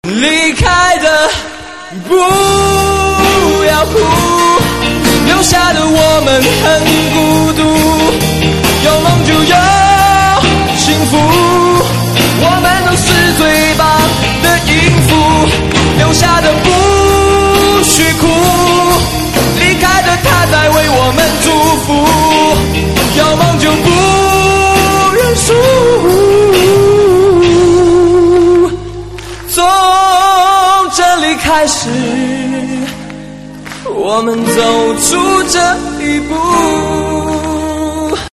离开的不要哭，留下的我们很孤独，有梦就有幸福，我们都是嘴巴的音符，留下的不许哭，离开的他在为我们祝福，有梦就不认输。从这里开始，我们走出这一步。